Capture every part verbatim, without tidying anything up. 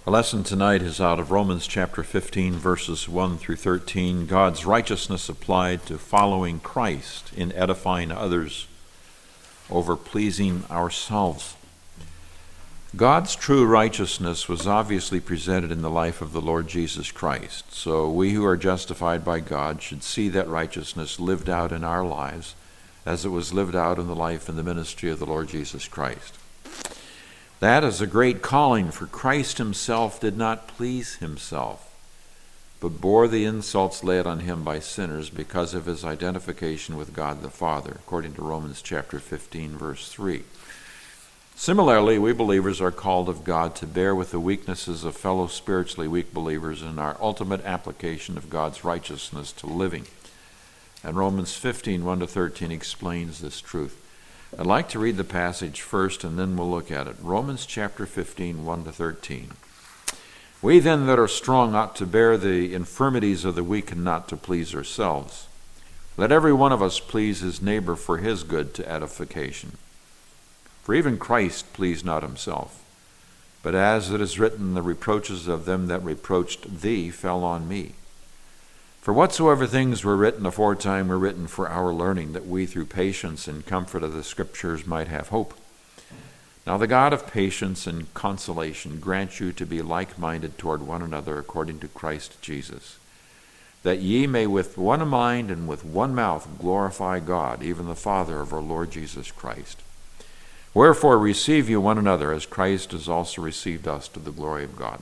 Our lesson tonight is out of Romans chapter fifteen, verses one through thirteen. God's righteousness applied to following Christ in edifying others over pleasing ourselves. God's true righteousness was obviously presented in the life of the Lord Jesus Christ. So we who are justified by God should see that righteousness lived out in our lives as it was lived out in the life and the ministry of the Lord Jesus Christ. That is a great calling, for Christ himself did not please himself, but bore the insults laid on him by sinners because of his identification with God the Father, according to Romans chapter fifteen, verse three. Similarly, we believers are called of God to bear with the weaknesses of fellow spiritually weak believers in our ultimate application of God's righteousness to living. And Romans fifteen, one to thirteen explains this truth. I'd like to read the passage first, and then we'll look at it. Romans chapter fifteen, one to thirteen. We then that are strong ought to bear the infirmities of the weak and not to please ourselves. Let every one of us please his neighbor for his good to edification. For even Christ pleased not himself, but as it is written, the reproaches of them that reproached thee fell on me. For whatsoever things were written aforetime were written for our learning, that we through patience and comfort of the Scriptures might have hope. Now the God of patience and consolation grant you to be like-minded toward one another according to Christ Jesus, that ye may with one mind and with one mouth glorify God, even the Father of our Lord Jesus Christ. Wherefore receive you one another, as Christ has also received us to the glory of God.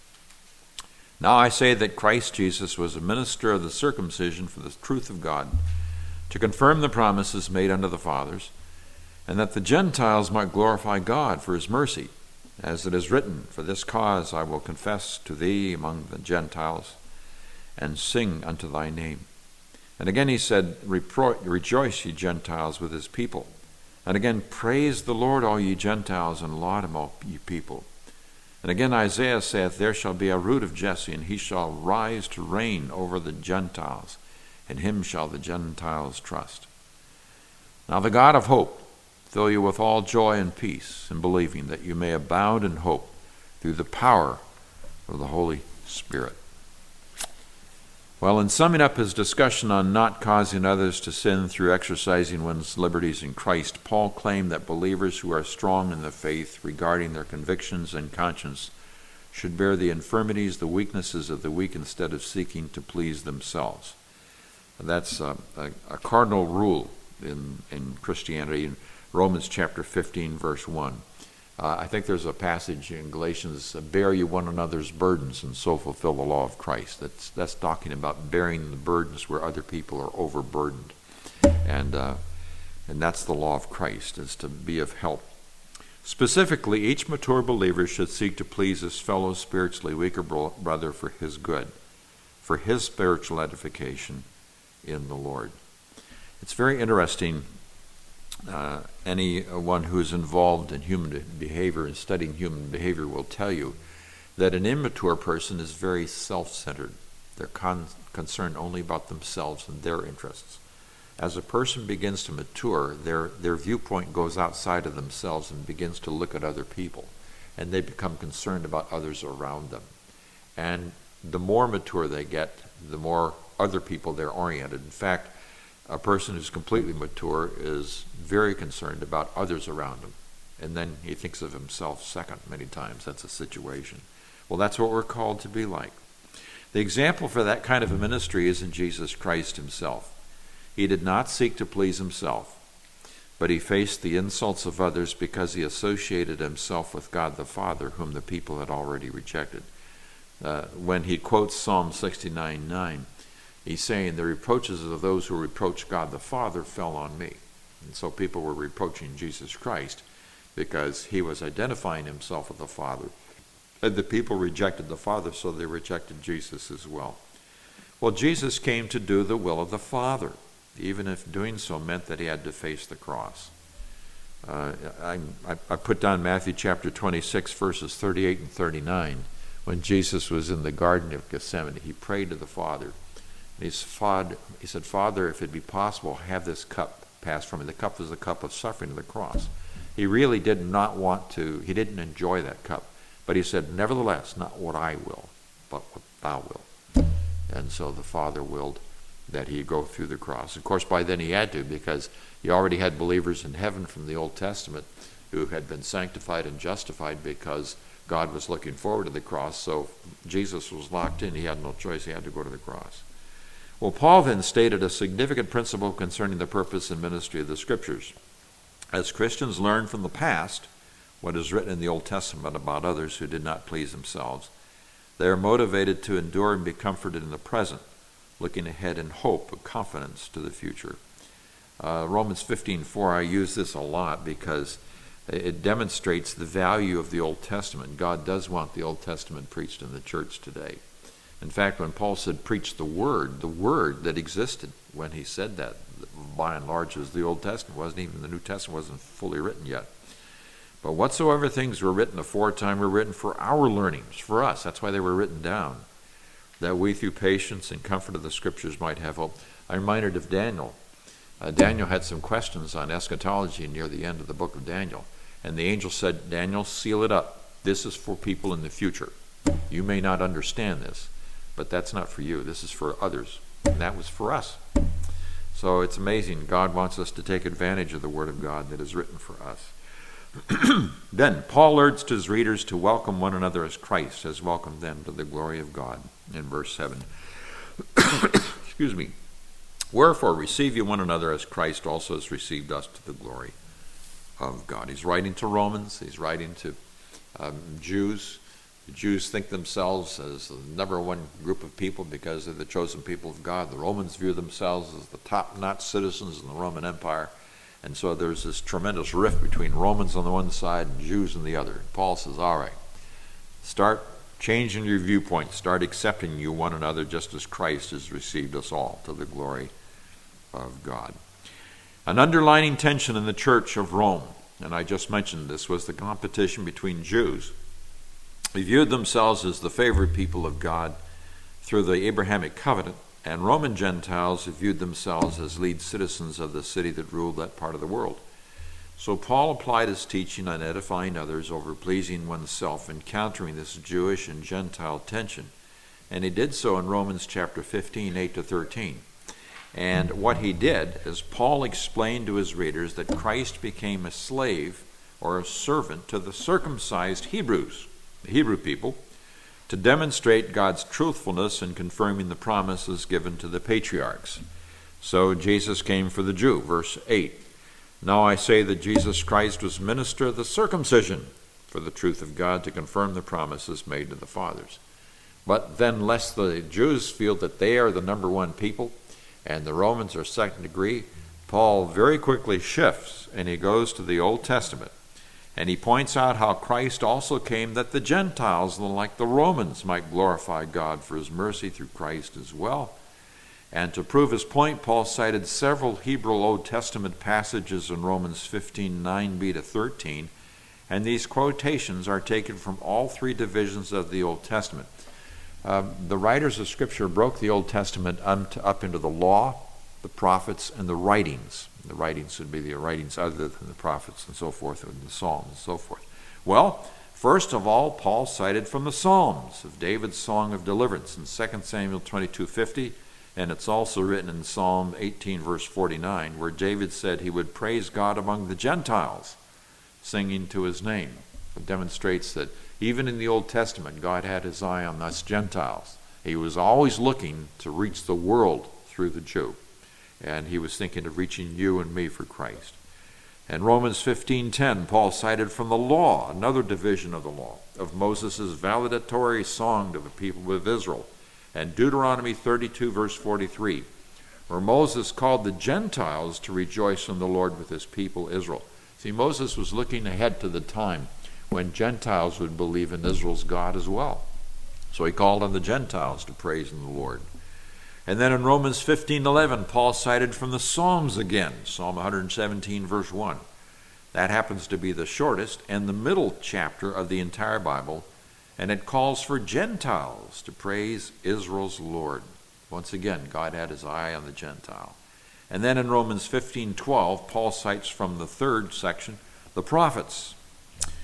Now I say that Christ Jesus was a minister of the circumcision for the truth of God, to confirm the promises made unto the fathers, and that the Gentiles might glorify God for his mercy, as it is written, For this cause I will confess to thee among the Gentiles, and sing unto thy name. And again he said, Repro- Rejoice, ye Gentiles, with his people. And again, praise the Lord, all ye Gentiles, and laud him, all ye people. And again Isaiah saith, There shall be a root of Jesse, and he shall rise to reign over the Gentiles, and him shall the Gentiles trust. Now the God of hope fill you with all joy and peace in believing, that you may abound in hope through the power of the Holy Spirit. Well, in summing up his discussion on not causing others to sin through exercising one's liberties in Christ, Paul claimed that believers who are strong in the faith regarding their convictions and conscience should bear the infirmities, the weaknesses of the weak, instead of seeking to please themselves. That's a, a, a cardinal rule in, in Christianity in Romans chapter fifteen, verse one. Uh, I think there's a passage in Galatians, bear you one another's burdens and so fulfill the law of Christ. That's that's talking about bearing the burdens where other people are overburdened. And uh, and that's the law of Christ, is to be of help. Specifically, each mature believer should seek to please his fellow spiritually weaker brother for his good, for his spiritual edification in the Lord. It's very interesting. Uh, anyone who's involved in human behavior and studying human behavior will tell you that an immature person is very self-centered. They're con- concerned only about themselves and their interests. As a person begins to mature, their, their viewpoint goes outside of themselves and begins to look at other people, and they become concerned about others around them. And the more mature they get, the more other people they're oriented. In fact, a person who's completely mature is very concerned about others around him. And then he thinks of himself second many times. That's a situation. Well, that's what we're called to be like. The example for that kind of a ministry is in Jesus Christ himself. He did not seek to please himself, but he faced the insults of others because he associated himself with God the Father, whom the people had already rejected. Uh, when he quotes Psalm sixty-nine nine, he's saying, the reproaches of those who reproach God the Father fell on me. And so people were reproaching Jesus Christ because he was identifying himself with the Father. And the people rejected the Father, so they rejected Jesus as well. Well, Jesus came to do the will of the Father, even if doing so meant that he had to face the cross. Uh, I, I put down Matthew chapter twenty-six, verses thirty-eight and thirty-nine. When Jesus was in the Garden of Gethsemane, he prayed to the Father. He said, Father, if it be possible, have this cup pass from me. The cup was the cup of suffering of the cross. He really did not want to, he didn't enjoy that cup, But he said, nevertheless, not what I will, but what thou wilt. And so the Father willed that he go through the cross. Of course, by then he had to, because he already had believers in heaven from the Old Testament who had been sanctified and justified because God was looking forward to the cross. So Jesus was locked in. He had no choice. He had to go to the cross. Well, Paul then stated a significant principle concerning the purpose and ministry of the Scriptures. As Christians learn from the past what is written in the Old Testament about others who did not please themselves, they are motivated to endure and be comforted in the present, looking ahead in hope and confidence to the future. Uh, Romans fifteen four, I use this a lot because it demonstrates the value of the Old Testament. God does want the Old Testament preached in the church today. In fact, when Paul said preach the Word, the Word that existed when he said that, by and large, was the Old Testament. It wasn't even the New Testament wasn't fully written yet. But whatsoever things were written aforetime were written for our learnings, for us. That's why they were written down, that we through patience and comfort of the Scriptures might have hope. I'm reminded of Daniel. Uh, Daniel had some questions on eschatology near the end of the book of Daniel. And the angel said, Daniel, seal it up. This is for people in the future. You may not understand this, but that's not for you. This is for others. And that was for us. So it's amazing. God wants us to take advantage of the Word of God that is written for us. Then Paul urged his readers to welcome one another as Christ has welcomed them to the glory of God in verse seven. Excuse me. Wherefore receive you one another as Christ also has received us to the glory of God. He's writing to Romans. He's writing to um, Jews. The Jews think themselves as the number one group of people because they're the chosen people of God. The Romans view themselves as the top-notch citizens in the Roman Empire. And so there's this tremendous rift between Romans on the one side and Jews on the other. Paul says, all right, start changing your viewpoint. Start accepting you one another just as Christ has received us all to the glory of God. An underlying tension in the church of Rome, and I just mentioned this, was the competition between Jews. They viewed themselves as the favored people of God through the Abrahamic covenant, and Roman Gentiles viewed themselves as lead citizens of the city that ruled that part of the world. So Paul applied his teaching on edifying others over pleasing oneself, encountering this Jewish and Gentile tension. And he did so in Romans chapter fifteen, eight to thirteen. And what he did is Paul explained to his readers that Christ became a slave or a servant to the circumcised Hebrews, the Hebrew people, to demonstrate God's truthfulness in confirming the promises given to the patriarchs. So Jesus came for the Jew, verse eight. Now I say that Jesus Christ was minister of the circumcision for the truth of God to confirm the promises made to the fathers. But then lest the Jews feel that they are the number one people and the Romans are second degree, Paul very quickly shifts and he goes to the Old Testament. And he points out how Christ also came that the Gentiles, like the Romans, might glorify God for his mercy through Christ as well. And to prove his point, Paul cited several Hebrew Old Testament passages in Romans fifteen, nine b to thirteen. And these quotations are taken from all three divisions of the Old Testament. Um, the writers of Scripture broke the Old Testament up into the law, the prophets, and the writings. The writings would be the writings other than the prophets and so forth, and the Psalms and so forth. Well, first of all, Paul cited from the Psalms of David's song of deliverance in Second Samuel twenty-two fifty, and it's also written in Psalm eighteen, verse forty-nine, where David said he would praise God among the Gentiles, singing to his name. It demonstrates that even in the Old Testament, God had his eye on us Gentiles. He was always looking to reach the world through the Jew. And he was thinking of reaching you and me for Christ. And Romans fifteen ten, Paul cited from the law, another division of the law, of Moses' valedictory song to the people of Israel. And Deuteronomy thirty-two, verse forty-three, where Moses called the Gentiles to rejoice in the Lord with his people Israel. See, Moses was looking ahead to the time when Gentiles would believe in Israel's God as well. So he called on the Gentiles to praise in the Lord. And then in Romans fifteen eleven, Paul cited from the Psalms again, Psalm one seventeen, verse one. That happens to be the shortest and the middle chapter of the entire Bible, and it calls for Gentiles to praise Israel's Lord. Once again, God had his eye on the Gentile. And then in Romans fifteen twelve, Paul cites from the third section, the prophets.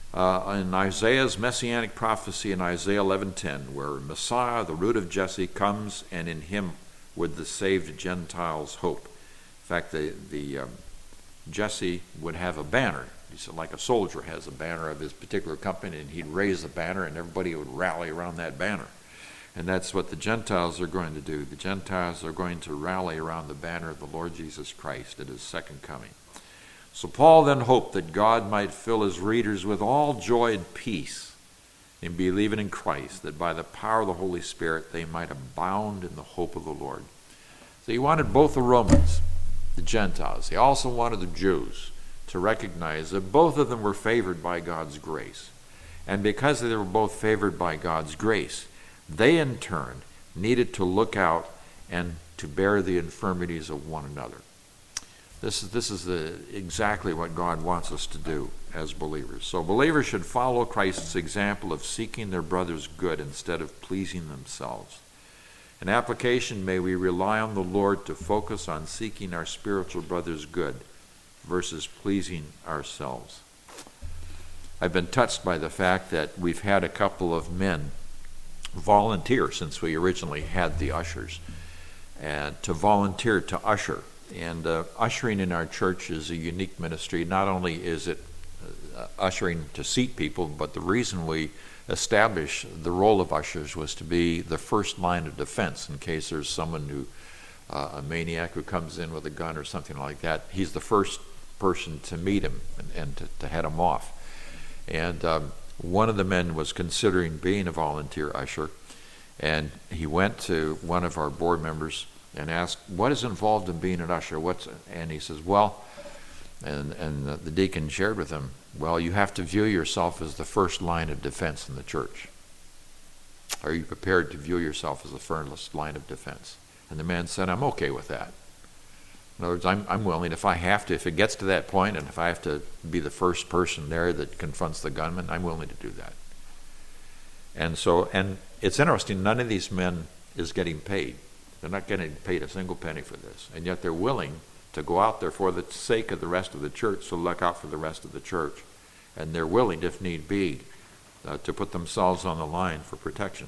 Uh, in Isaiah's messianic prophecy in Isaiah eleven ten, where Messiah, the root of Jesse, comes, and in him would the saved Gentiles hope. In fact, the, the um, Jesse would have a banner. He said, like a soldier has a banner of his particular company, and he'd raise the banner, and everybody would rally around that banner. And that's what the Gentiles are going to do. The Gentiles are going to rally around the banner of the Lord Jesus Christ at his second coming. So Paul then hoped that God might fill his readers with all joy and peace in believing in Christ, that by the power of the Holy Spirit they might abound in the hope of the Lord. So he wanted both the Romans, the Gentiles. He also wanted the Jews to recognize that both of them were favored by God's grace. And because they were both favored by God's grace, they in turn needed to look out and to bear the infirmities of one another. This is, this is the, exactly what God wants us to do as believers. So believers should follow Christ's example of seeking their brother's good instead of pleasing themselves. In application, may we rely on the Lord to focus on seeking our spiritual brother's good versus pleasing ourselves. I've been touched by the fact that we've had a couple of men volunteer since we originally had the ushers, and to volunteer to usher. And uh, ushering in our church is a unique ministry. Not only is it uh, ushering to seat people, but the reason we established the role of ushers was to be the first line of defense in case there's someone who, uh, a maniac who comes in with a gun or something like that. He's the first person to meet him and, and to, to head him off. And um, one of the men was considering being a volunteer usher, and he went to one of our board members and asked, what is involved in being an usher? What's, and he says, well, and, and the deacon shared with him, well, you have to view yourself as the first line of defense in the church. Are you prepared to view yourself as the first line of defense? And the man said, I'm okay with that. In other words, I'm, I'm willing, if I have to, if it gets to that point, and if I have to be the first person there that confronts the gunman, I'm willing to do that. And so, and it's interesting, none of these men is getting paid. They're not getting paid a single penny for this. And yet they're willing to go out there for the sake of the rest of the church, to look out for the rest of the church. And they're willing, if need be, uh, to put themselves on the line for protection.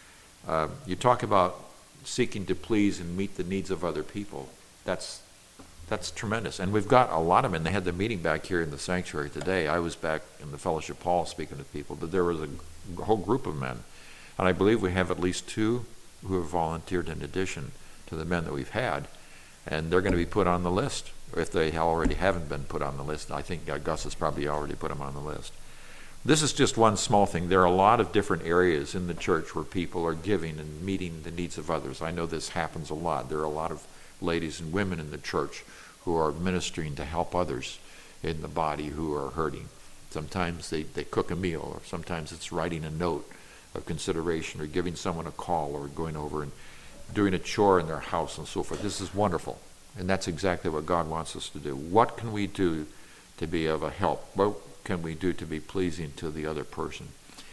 Uh, you talk about seeking to please and meet the needs of other people. That's that's tremendous. And we've got a lot of men. They had the meeting back here in the sanctuary today. I was back in the Fellowship Hall speaking to people, but there was a whole group of men. And I believe we have at least two who have volunteered in addition to the men that we've had, and they're going to be put on the list. If they already haven't been put on the list, I think Gus has probably already put them on the list. This is just one small thing. There are a lot of different areas in the church where people are giving and meeting the needs of others. I know this happens a lot. There are a lot of ladies and women in the church who are ministering to help others in the body who are hurting. Sometimes they, they cook a meal, or sometimes it's writing a note of consideration, or giving someone a call, or going over and doing a chore in their house and so forth. This is wonderful, and that's exactly what God wants us to do. What can we do to be of a help? What can we do to be pleasing to the other person?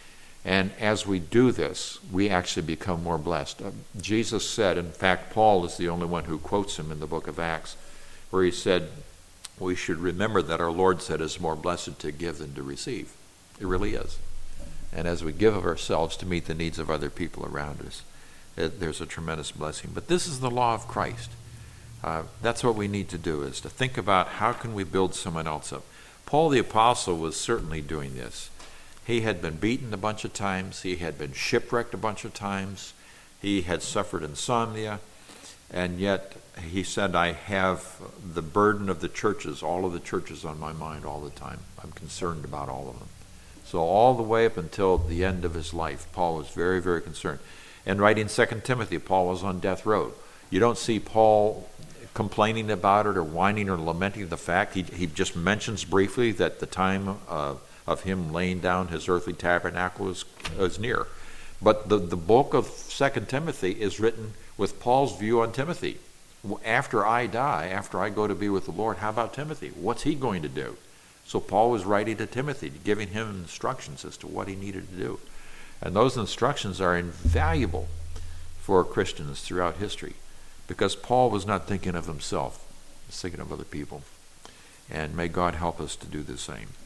And as we do this, we actually become more blessed. Uh, Jesus said, in fact, Paul is the only one who quotes him in the book of Acts, where he said, we should remember that our Lord said it's more blessed to give than to receive. It really is. And as we give of ourselves to meet the needs of other people around us, it, there's a tremendous blessing. But this is the law of Christ. Uh, that's what we need to do, is to think about how can we build someone else up. Paul the Apostle was certainly doing this. He had been beaten a bunch of times. He had been shipwrecked a bunch of times. He had suffered insomnia. And yet he said, I have the burden of the churches, all of the churches on my mind all the time. I'm concerned about all of them. So all the way up until the end of his life, Paul was very, very concerned. And writing Second Timothy, Paul was on death row. You don't see Paul complaining about it or whining or lamenting the fact. He, he just mentions briefly that the time uh, of him laying down his earthly tabernacle is, is near. But the, the bulk of Second Timothy is written with Paul's view on Timothy. After I die, after I go to be with the Lord, how about Timothy? What's he going to do? So Paul was writing to Timothy, giving him instructions as to what he needed to do. And those instructions are invaluable for Christians throughout history, because Paul was not thinking of himself, he was thinking of other people. And may God help us to do the same.